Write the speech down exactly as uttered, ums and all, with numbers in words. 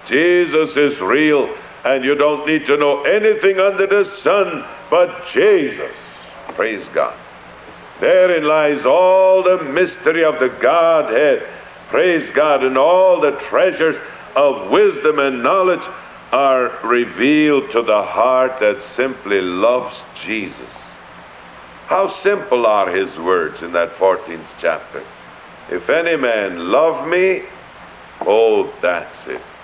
Jesus is real, and you don't need to know anything under the sun but Jesus. Praise God. Therein lies all the mystery of the Godhead. Praise God. And all the treasures of wisdom and knowledge are revealed to the heart that simply loves Jesus. How simple are his words in that fourteenth chapter. If any man love me, oh, that's it.